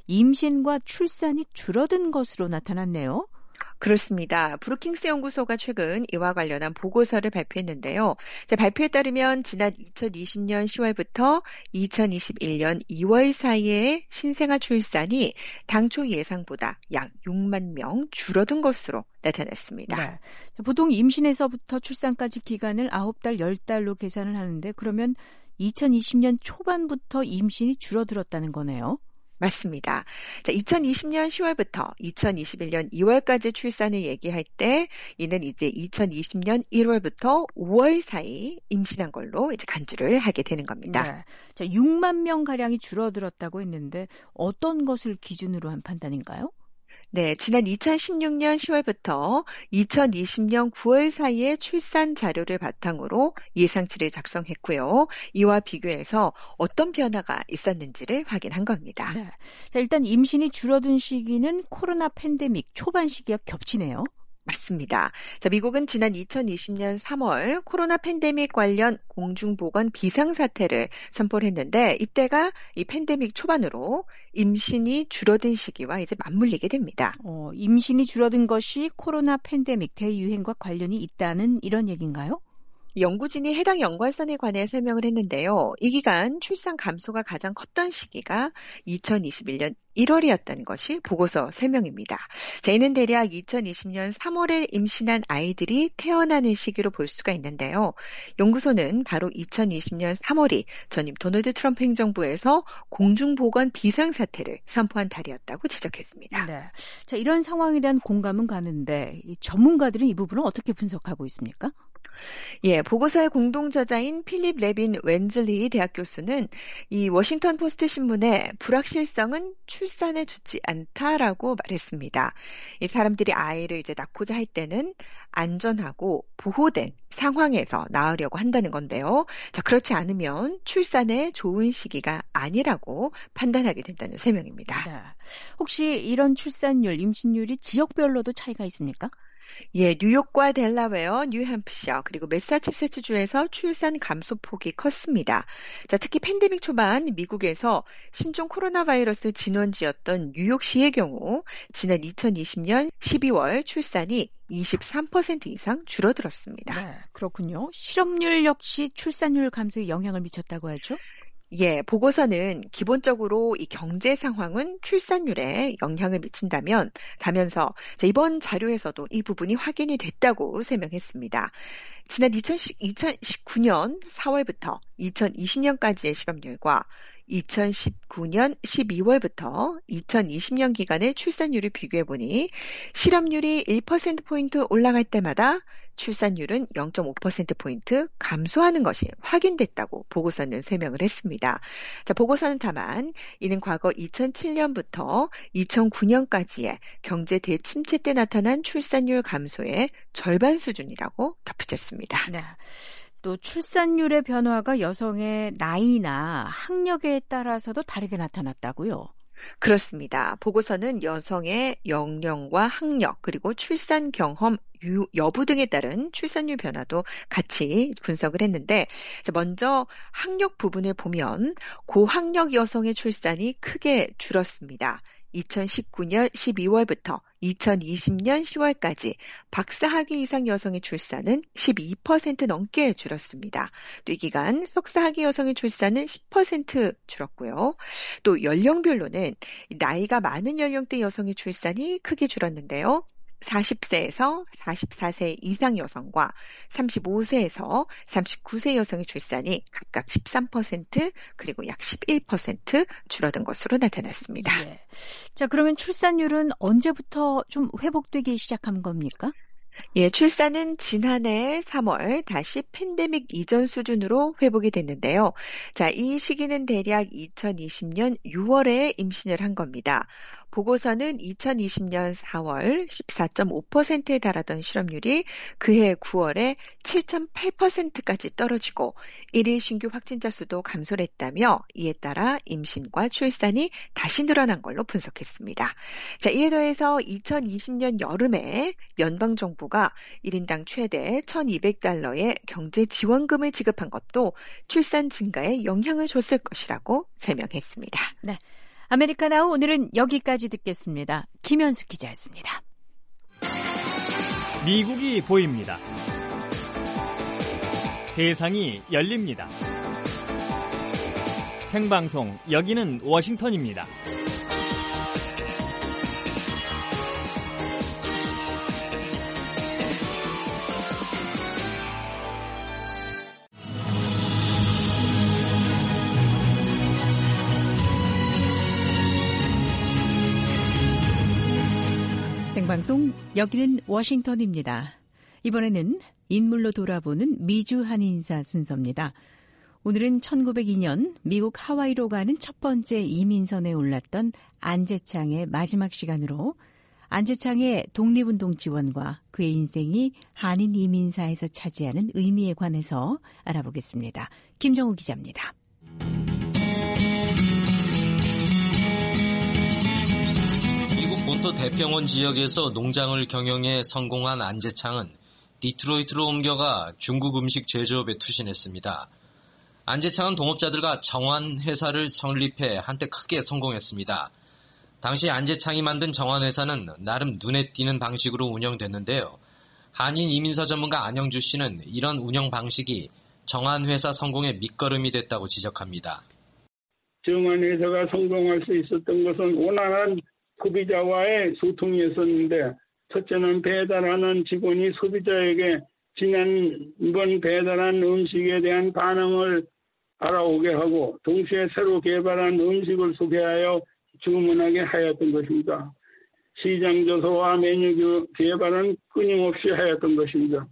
임신과 출산이 줄어든 것으로 나타났네요. 그렇습니다. 브루킹스 연구소가 최근 이와 관련한 보고서를 발표했는데요. 발표에 따르면 지난 이천이십년 시월부터 이천이십일년 이월 사이에 신생아 출산이 당초 예상보다 약 육만 명 줄어든 것으로 나타났습니다. 네. 보통 임신에서부터 출산까지 기간을 아홉 달, 열 달로 계산을 하는데 그러면 이천이십년 초반부터 임신이 줄어들었다는 거네요. 맞습니다. 자, 이천이십년 시월부터 이천이십일년 이월까지 출산을 얘기할 때 이는 이제 이천이십년 일월부터 오월 사이 임신한 걸로 이제 간주를 하게 되는 겁니다. 네. 자, 육만 명 가량이 줄어들었다고 했는데 어떤 것을 기준으로 한 판단인가요? 네, 지난 이천십육년 시월부터 이천이십년 구월 사이에 출산 자료를 바탕으로 예상치를 작성했고요. 이와 비교해서 어떤 변화가 있었는지를 확인한 겁니다. 네. 자, 일단 임신이 줄어든 시기는 코로나 팬데믹 초반 시기와 겹치네요. 맞습니다. 자, 미국은 지난 이천이십년 삼월 코로나 팬데믹 관련 공중보건 비상사태를 선포를 했는데 이때가 이 팬데믹 초반으로 임신이 줄어든 시기와 이제 맞물리게 됩니다. 어, 임신이 줄어든 것이 코로나 팬데믹 대유행과 관련이 있다는 이런 얘기인가요? 연구진이 해당 연관성에 관해 설명을 했는데요. 이 기간 출산 감소가 가장 컸던 시기가 이천이십일년 일월이었다는 것이 보고서 설명입니다. 자, 이는 대략 이천이십년 삼월에 임신한 아이들이 태어나는 시기로 볼 수가 있는데요. 연구소는 바로 이천이십년 삼월이 전임 도널드 트럼프 행정부에서 공중보건 비상사태를 선포한 달이었다고 지적했습니다. 네. 자, 이런 상황에 대한 공감은 가는데 이 전문가들은 이 부분을 어떻게 분석하고 있습니까? 예, 보고서의 공동저자인 필립 레빈 웬즐리 대학 교수는 이 워싱턴 포스트 신문에 불확실성은 출산에 좋지 않다라고 말했습니다. 이 사람들이 아이를 이제 낳고자 할 때는 안전하고 보호된 상황에서 낳으려고 한다는 건데요. 자, 그렇지 않으면 출산에 좋은 시기가 아니라고 판단하게 된다는 설명입니다. 네. 혹시 이런 출산율, 임신율이 지역별로도 차이가 있습니까? 예, 뉴욕과 델라웨어, 뉴햄프셔, 그리고 매사추세츠주에서 출산 감소폭이 컸습니다. 자, 특히 팬데믹 초반 미국에서 신종 코로나 바이러스 진원지였던 뉴욕시의 경우 지난 이천이십년 십이월 출산이 이십삼 퍼센트 이상 줄어들었습니다. 네, 그렇군요. 실업률 역시 출산율 감소에 영향을 미쳤다고 하죠? 예, 보고서는 기본적으로 이 경제 상황은 출산율에 영향을 미친다면, 다면서 이번 자료에서도 이 부분이 확인이 됐다고 설명했습니다. 지난 이천십구년 사월부터 이천이십년까지의 실업률과 이천십구년 십이월부터 이천이십년 기간의 출산율을 비교해보니 실업률이 일 퍼센트포인트 올라갈 때마다 출산율은 영 점 오 퍼센트포인트 감소하는 것이 확인됐다고 보고서는 설명을 했습니다. 자, 보고서는 다만 이는 과거 이천칠년부터 이천구년까지의 경제 대침체 때 나타난 출산율 감소의 절반 수준이라고 덧붙였습니다. 네. 또 출산율의 변화가 여성의 나이나 학력에 따라서도 다르게 나타났다고요? 그렇습니다. 보고서는 여성의 연령과 학력 그리고 출산 경험 유, 여부 등에 따른 출산율 변화도 같이 분석을 했는데, 먼저 학력 부분을 보면 고학력 여성의 출산이 크게 줄었습니다. 이천십구년 십이월부터 이천이십년 시월까지 박사학위 이상 여성의 출산은 십이 퍼센트 넘게 줄었습니다. 또 이 기간 석사학위 여성의 출산은 십 퍼센트 줄었고요. 또 연령별로는 나이가 많은 연령대 여성의 출산이 크게 줄었는데요. 사십 세에서 사십사 세 이상 여성과 삼십오 세에서 삼십구 세 여성의 출산이 각각 십삼 퍼센트 그리고 약 십일 퍼센트 줄어든 것으로 나타났습니다. 네. 자, 그러면 출산율은 언제부터 좀 회복되기 시작한 겁니까? 예, 출산은 지난해 삼월 다시 팬데믹 이전 수준으로 회복이 됐는데요. 자, 이 시기는 대략 이천이십 년 유월에 임신을 한 겁니다. 보고서는 이천이십 년 사월 십사 점 오 퍼센트에 달하던 실업률이 그해 구월에 칠 점 팔 퍼센트까지 떨어지고 일일 신규 확진자 수도 감소를 했다며 이에 따라 임신과 출산이 다시 늘어난 걸로 분석했습니다. 자, 이에 더해서 이천이십 년 여름에 연방정부가 일 인당 최대 천이백 달러의 경제 지원금을 지급한 것도 출산 증가에 영향을 줬을 것이라고 설명했습니다. 네. 아메리카나우 오늘은 여기까지 듣겠습니다. 김현수 기자였습니다. 미국이 보입니다. 세상이 열립니다. 생방송 여기는 워싱턴입니다. 생방송 여기는 워싱턴입니다. 이번에는 인물로 돌아보는 미주 한인사 순서입니다. 오늘은 천구백이 년 미국 하와이로 가는 첫 번째 이민선에 올랐던 안재창의 마지막 시간으로 안재창의 독립운동 지원과 그의 인생이 한인 이민사에서 차지하는 의미에 관해서 알아보겠습니다. 김정우 기자입니다. 본토 대평원 지역에서 농장을 경영해 성공한 안재창은 디트로이트로 옮겨가 중국 음식 제조업에 투신했습니다. 안재창은 동업자들과 정환회사를 설립해 한때 크게 성공했습니다. 당시 안재창이 만든 정환회사는 나름 눈에 띄는 방식으로 운영됐는데요. 한인 이민사 전문가 안영주 씨는 이런 운영 방식이 정환회사 성공의 밑거름이 됐다고 지적합니다. 정환회사가 성공할 수 있었던 것은 원활한 소비자와의 소통이었었는데, 첫째는 배달하는 직원이 소비자에게 지난번 배달한 음식에 대한 반응을 알아오게 하고 동시에 새로 개발한 음식을 소개하여 주문하게 하였던 것입니다. 시장 조사와 메뉴 개발은 끊임없이 하였던 것입니다.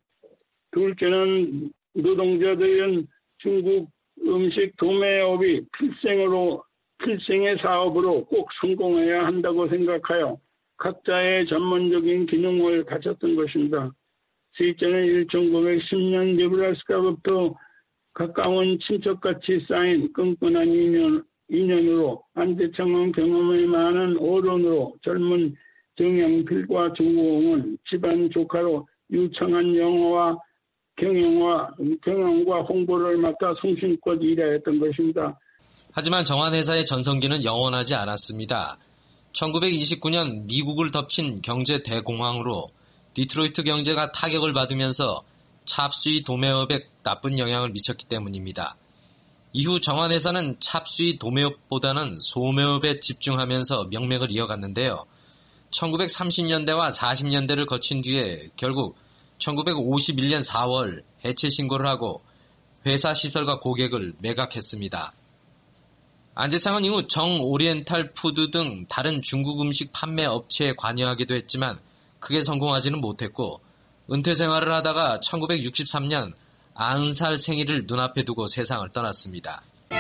둘째는 노동자들은 중국 음식 도매업이 필생으로 필생의 사업으로 꼭 성공해야 한다고 생각하여 각자의 전문적인 기능을 갖췄던 것입니다. 셋째는 천구백십 년 네브라스카부터 가까운 친척같이 쌓인 끈끈한 인연, 인연으로 안재창은 경험이 많은 어른으로 젊은 정영필과 조우홍은 집안 조카로 유창한 영어와 경영과, 경영과 홍보를 맡아 성심껏 일하였던 것입니다. 하지만 정환회사의 전성기는 영원하지 않았습니다. 천구백이십구 년 미국을 덮친 경제 대공황으로 디트로이트 경제가 타격을 받으면서 찹수이 도매업에 나쁜 영향을 미쳤기 때문입니다. 이후 정환회사는 찹수이 도매업보다는 소매업에 집중하면서 명맥을 이어갔는데요. 천구백삼십 년대와 사십 년대를 거친 뒤에 결국 천구백오십일 년 사월 해체 신고를 하고 회사 시설과 고객을 매각했습니다. 안재창은 이후 정 오리엔탈 푸드 등 다른 중국 음식 판매 업체에 관여하기도 했지만 크게 성공하지는 못했고 은퇴 생활을 하다가 천구백육십삼 년 아흔 살 생일을 눈앞에 두고 세상을 떠났습니다.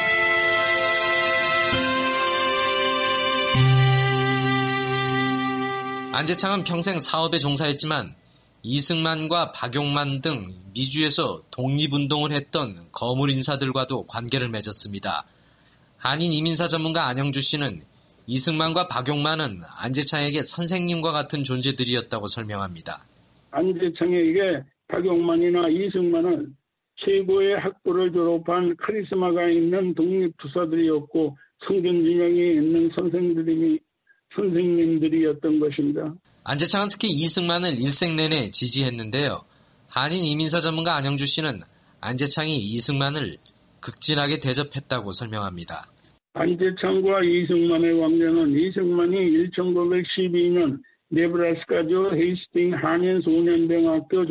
안재창은 평생 사업에 종사했지만 이승만과 박용만 등 미주에서 독립운동을 했던 거물 인사들과도 관계를 맺었습니다. 한인 이민사 전문가 안영주 씨는 이승만과 박용만은 안재창에게 선생님과 같은 존재들이었다고 설명합니다. 안재창에게 박용만이나 이승만은 최고의 학부를 졸업한 카리스마가 있는 독립투사들이었고 성견지명이 있는 선생들이, 선생님들이었던 것입니다. 안재창은 특히 이승만을 일생 내내 지지했는데요. 한인 이민사 전문가 안영주 씨는 안재창이 이승만을 극진하게 대접했다고 설명합니다. 안재창과 이승만의 관계는 이승만이 천구백십이 년 네브라스카주 헤이스팅 한인 소년병학교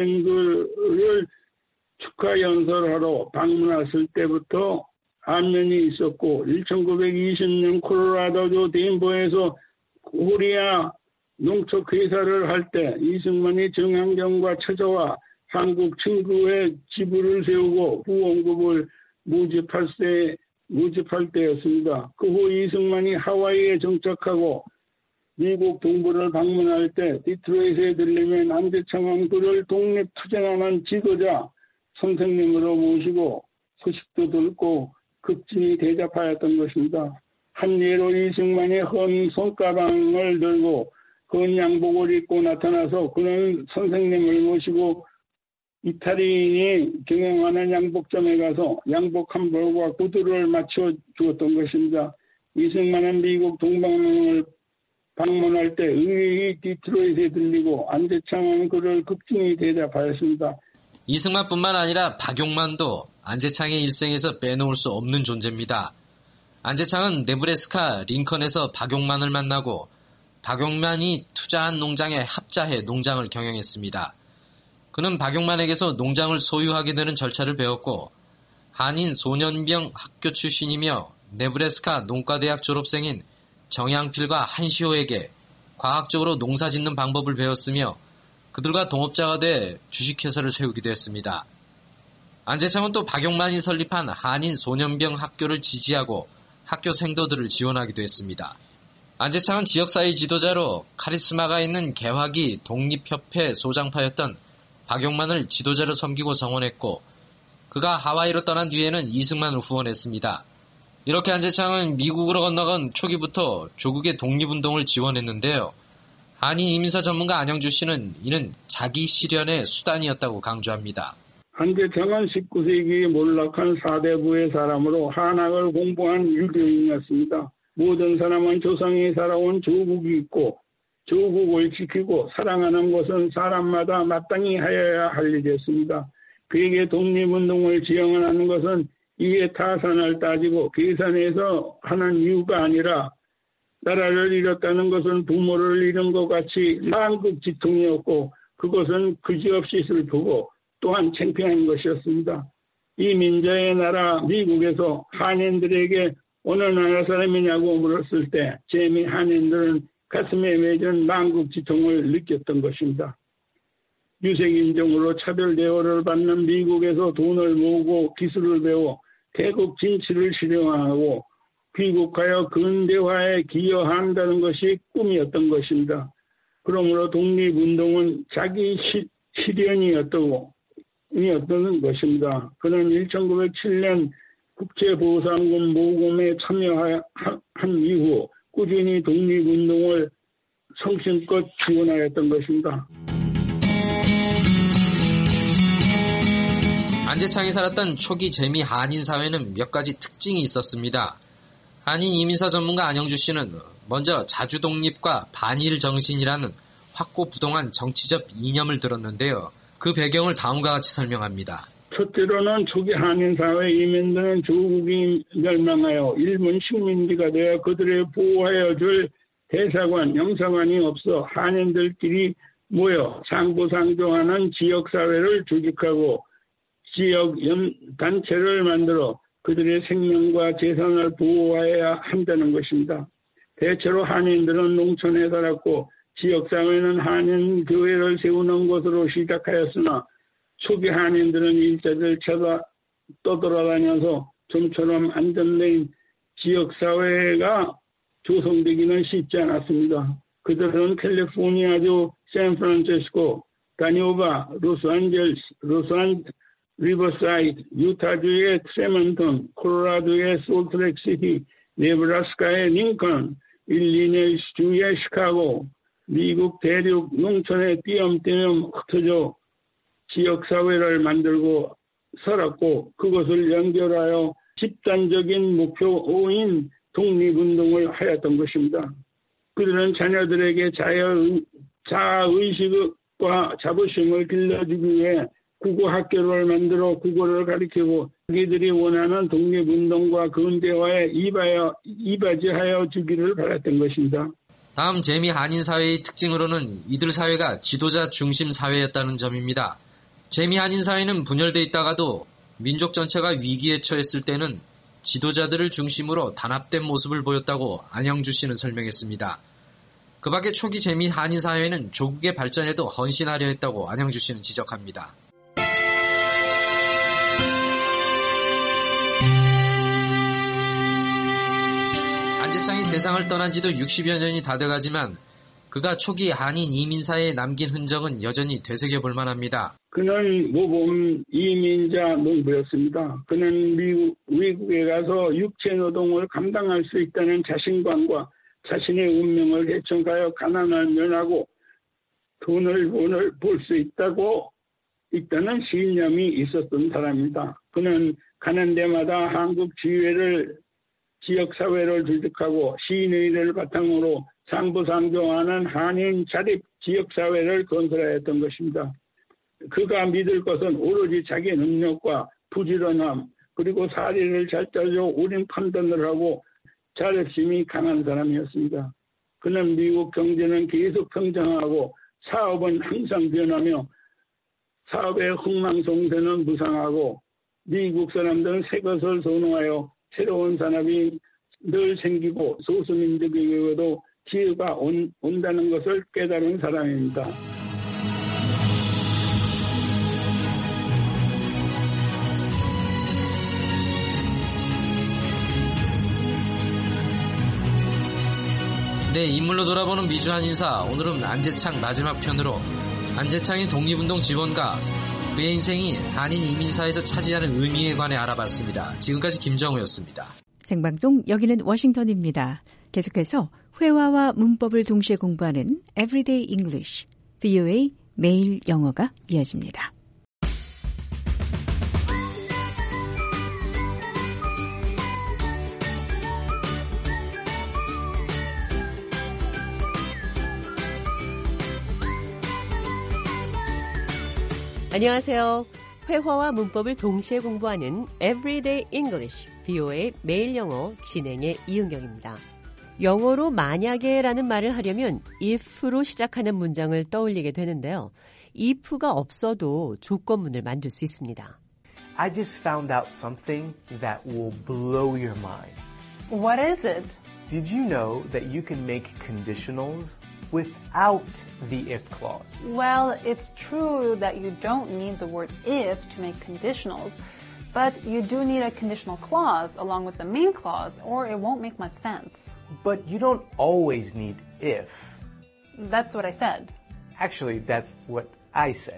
졸업생들을 축하 연설하러 방문했을 때부터 안면이 있었고 천구백이십 년 콜로라도주 덴버에서 코리아 농축회사를 할 때 이승만이 정한경과 찾아와 한국 친구의 지부를 세우고 후원금을 모집할 때, 모집할 때였습니다. 그 후 이승만이 하와이에 정착하고 미국 동부를 방문할 때 디트로이트에 들리면 안재창은 그를 독립투쟁하는 지도자 선생님으로 모시고 소식도 듣고 극진히 대접하였던 것입니다. 한 예로 이승만이 헌 손가방을 들고 헌 양복을 입고 나타나서 그는 선생님을 모시고 이탈리인이 경영하는 양복점에 가서 양복 한 벌과 구두를 맞춰 주었던 것입니다. 이승만은 미국 동방을 방문할 때 의회의 디트로이트에 들리고 안재창은 그를 극진히 대접하였습니다. 이승만뿐만 아니라 박용만도 안재창의 일생에서 빼놓을 수 없는 존재입니다. 안재창은 네브래스카 링컨에서 박용만을 만나고 박용만이 투자한 농장에 합자해 농장을 경영했습니다. 그는 박용만에게서 농장을 소유하게 되는 절차를 배웠고 한인 소년병 학교 출신이며 네브래스카 농과대학 졸업생인 정양필과 한시호에게 과학적으로 농사 짓는 방법을 배웠으며 그들과 동업자가 돼 주식회사를 세우기도 했습니다. 안재창은 또 박용만이 설립한 한인 소년병 학교를 지지하고 학교 생도들을 지원하기도 했습니다. 안재창은 지역사회 지도자로 카리스마가 있는 개화기 독립협회 소장파였던 박용만을 지도자로 섬기고 성원했고 그가 하와이로 떠난 뒤에는 이승만을 후원했습니다. 이렇게 안재창은 미국으로 건너건 초기부터 조국의 독립운동을 지원했는데요. 한인 이민사 전문가 안영주 씨는 이는 자기 실현의 수단이었다고 강조합니다. 안재창은 십구 세기 몰락한 사대부의 사람으로 한학을 공부한 유교인이었습니다. 모든 사람은 조상이 살아온 조국이 있고 조국을 지키고 사랑하는 것은 사람마다 마땅히 하여야 할 일이었습니다. 그에게 독립운동을 지향하는 것은 이에 타산을 따지고 계산해서 하는 이유가 아니라 나라를 잃었다는 것은 부모를 잃은 것 같이 만국지통이었고 그것은 그지없이 슬프고 또한 창피한 것이었습니다. 이 민자의 나라 미국에서 한인들에게 어느 나라 사람이냐고 물었을 때 재미 한인들은 가슴에 맺은 만국지통을 느꼈던 것입니다. 유색인종으로 차별 대우를 받는 미국에서 돈을 모으고 기술을 배워 태국 진치를 실현하고 귀국하여 근대화에 기여한다는 것이 꿈이었던 것입니다. 그러므로 독립운동은 자기 시, 실현이었던 것입니다. 그는 천구백칠 년 국제보상금 모금에 참여한 이후 꾸준히 독립운동을 성심껏 지원하였던 것입니다. 안재창이 살았던 초기 재미 한인 사회는 몇 가지 특징이 있었습니다. 한인 이민사 전문가 안영주 씨는 먼저 자주 독립과 반일 정신이라는 확고부동한 정치적 이념을 들었는데요. 그 배경을 다음과 같이 설명합니다. 첫째로는 초기 한인 사회 이민들은 조국이 멸망하여 일본 식민지가 되어 그들을 보호하여 줄 대사관, 영사관이 없어 한인들끼리 모여 상부상조하는 지역사회를 조직하고 지역 단체를 만들어 그들의 생명과 재산을 보호해야 한다는 것입니다. 대체로 한인들은 농촌에 살았고 지역사회는 한인교회를 세우는 것으로 시작하였으나 초기 한인들은 일자리를 찾아 떠돌아다녀서 좀처럼 안정된 지역사회가 조성되기는 쉽지 않았습니다. 그들은 캘리포니아주 샌프란시스코, 다니오바, 로스앤젤레스, 로스앤 리버사이드, 유타주의 트레먼턴, 콜로라도의 솔트레이크시티, 네브라스카의 링컨, 일리노이주의 시카고, 미국 대륙 농촌에 띄엄띄엄 흩어져 지역사회를 만들고 살았고 그것을 연결하여 집단적인 목표인 독립운동을 하였던 것입니다. 그들은 자녀들에게 자유, 자의식과 자부심을 길러주기 위해 국어학교를 만들어 국어를 가르치고 자기들이 원하는 독립운동과 근대화에 이바여, 이바지하여 주기를 바랐던 것입니다. 다음 재미 한인 사회의 특징으로는 이들 사회가 지도자 중심 사회였다는 점입니다. 재미 한인 사회는 분열돼 있다가도 민족 전체가 위기에 처했을 때는 지도자들을 중심으로 단합된 모습을 보였다고 안영주 씨는 설명했습니다. 그 밖에 초기 재미 한인 사회는 조국의 발전에도 헌신하려 했다고 안영주 씨는 지적합니다. 안재창이 세상을 떠난 지도 육십여 년이 다 돼가지만 그가 초기 한인 이민사회에 남긴 흔적은 여전히 되새겨볼 만합니다. 그는 모범 이민자 농부였습니다. 그는 미국, 미국에 가서 육체노동을 감당할 수 있다는 자신감과 자신의 운명을 헤쳐가여 가난을 면하고 돈을 돈을 벌 수 있다고 있다는 신념이 있었던 사람입니다. 그는 가는 데마다 한국 지회를 지역사회를 조직하고 시인회를 바탕으로 상부상조하는 한인 자립 지역사회를 건설하였던 것입니다. 그가 믿을 것은 오로지 자기 능력과 부지런함 그리고 사리를 잘 짜줘 옳은 판단을 하고 자립심이 강한 사람이었습니다. 그는 미국 경제는 계속 성장하고 사업은 항상 변하며 사업의 흥망성쇠는 무상하고 미국 사람들은 새 것을 선호하여 새로운 산업이 늘 생기고 소수민족에게도 기회가 온, 온다는 것을 깨달은 사람입니다. 네, 인물로 돌아보는 미주 한인사, 오늘은 안재창 마지막 편으로 안재창의 독립운동 지원가, 그의 인생이 한인 이민사에서 차지하는 의미에 관해 알아봤습니다. 지금까지 김정우였습니다. 생방송 여기는 워싱턴입니다. 계속해서 회화와 문법을 동시에 공부하는 Everyday English, 브이오에이 매일 영어가 이어집니다. 안녕하세요. 회화와 문법을 동시에 공부하는 Everyday English, 브이오에이 매일 영어 진행의 이은경입니다. 영어로 만약에라는 말을 하려면 if로 시작하는 문장을 떠올리게 되는데요. if가 없어도 조건문을 만들 수 있습니다. I just found out something that will blow your mind. What is it? Did you know that you can make conditionals without the if clause? Well, it's true that you don't need the word if to make conditionals, but you do need a conditional clause along with the main clause, or it won't make much sense. But you don't always need if. That's what I said. Actually, that's what I said.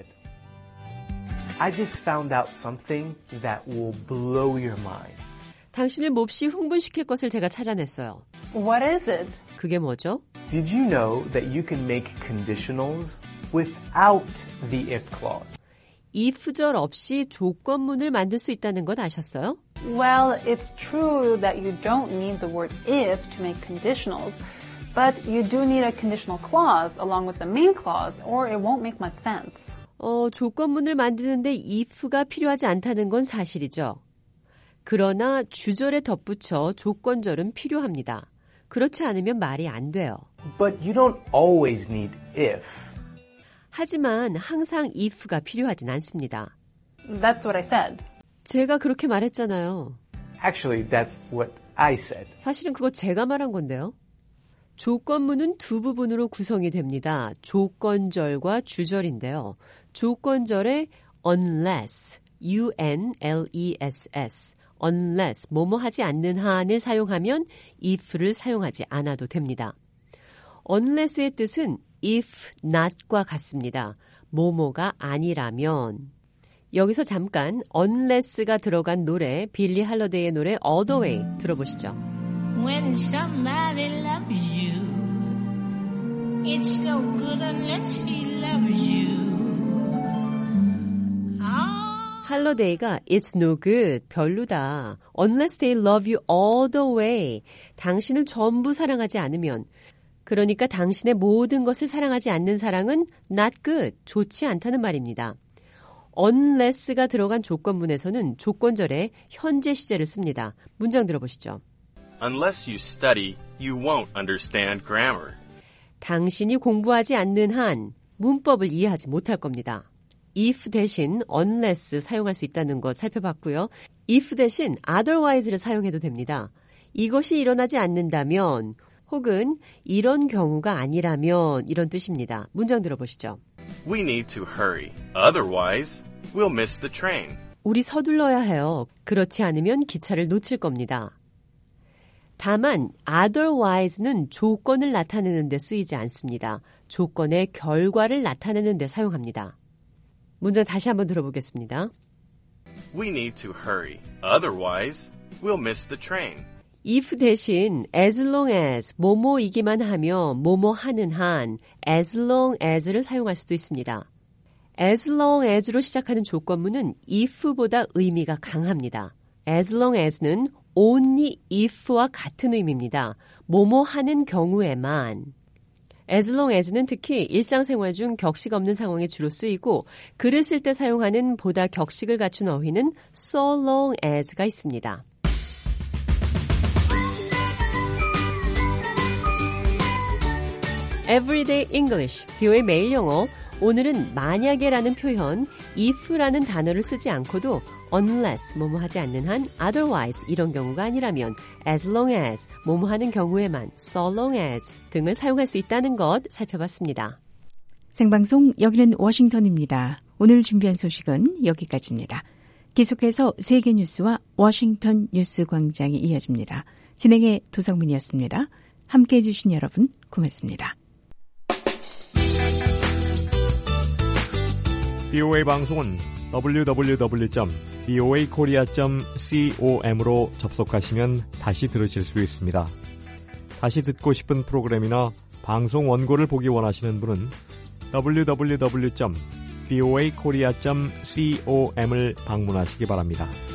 I just found out something that will blow your mind. 당신을 몹시 흥분시킬 것을 제가 찾아냈어요. What is it? 그게 뭐죠? Did you know that you can make conditionals without the if clause? if절 없이 조건문을 만들 수 있다는 것 아셨어요? Well, it's true that you don't need the word if to make conditionals, but you do need a conditional clause along with the main clause, or it won't make much sense. 어, 조건문을 만드는데 if가 필요하지 않다는 건 사실이죠. 그러나 주절에 덧붙여 조건절은 필요합니다. 그렇지 않으면 말이 안 돼요. But you don't always need if. 하지만 항상 if가 필요하진 않습니다. That's what I said. 제가 그렇게 말했잖아요. Actually, that's what I said. 사실은 그거 제가 말한 건데요. 조건문은 두 부분으로 구성이 됩니다. 조건절과 주절인데요. 조건절에 unless, U-N-L-E-S-S, unless, 뭐뭐 하지 않는 한을 사용하면 if를 사용하지 않아도 됩니다. unless의 뜻은 if not과 같습니다. 뭐뭐가 아니라면. 여기서 잠깐 unless가 들어간 노래, 빌리 할러데이의 노래 Other Way 들어보시죠. When somebody loves you, it's no good unless he loves you. 할러데이가 It's no good, 별로다. Unless they love you all the way. 당신을 전부 사랑하지 않으면. 그러니까 당신의 모든 것을 사랑하지 않는 사랑은 not good, 좋지 않다는 말입니다. unless가 들어간 조건문에서는 조건절에 현재 시제를 씁니다. 문장 들어보시죠. Unless you study, you won't understand grammar. 당신이 공부하지 않는 한 문법을 이해하지 못할 겁니다. if 대신 unless 사용할 수 있다는 것 살펴봤고요. if 대신 otherwise를 사용해도 됩니다. 이것이 일어나지 않는다면 혹은 이런 경우가 아니라면 이런 뜻입니다. 문장 들어보시죠. We need to hurry. Otherwise, we'll miss the train. 우리 서둘러야 해요. 그렇지 않으면 기차를 놓칠 겁니다. 다만 otherwise는 조건을 나타내는 데 쓰이지 않습니다. 조건의 결과를 나타내는 데 사용합니다. 문장 다시 한번 들어보겠습니다. We need to hurry. Otherwise, we'll miss the train. if 대신 as long as 뭐뭐이기만 하며 뭐뭐 하는 한 as long as를 사용할 수도 있습니다. as long as로 시작하는 조건문은 if보다 의미가 강합니다. as long as는 only if와 같은 의미입니다. 뭐뭐 하는 경우에만. as long as는 특히 일상생활 중 격식 없는 상황에 주로 쓰이고 글을 쓸 때 사용하는 보다 격식을 갖춘 어휘는 so long as가 있습니다. Everyday English, 비오의 매일 영어. 오늘은 만약에라는 표현, if라는 단어를 쓰지 않고도 unless, 뭐뭐 하지 않는 한, otherwise, 이런 경우가 아니라면, as long as, 뭐뭐 하는 경우에만, so long as 등을 사용할 수 있다는 것 살펴봤습니다. 생방송 여기는 워싱턴입니다. 오늘 준비한 소식은 여기까지입니다. 계속해서 세계 뉴스와 워싱턴 뉴스 광장이 이어집니다. 진행의 도성민이었습니다. 함께해 주신 여러분 고맙습니다. 비오에이 방송은 더블유 더블유 더블유 점 비오에이 코리아 점 com으로 접속하시면 다시 들으실 수 있습니다. 다시 듣고 싶은 프로그램이나 방송 원고를 보기 원하시는 분은 더블유 더블유 더블유 점 비오에이 코리아 점 com을 방문하시기 바랍니다.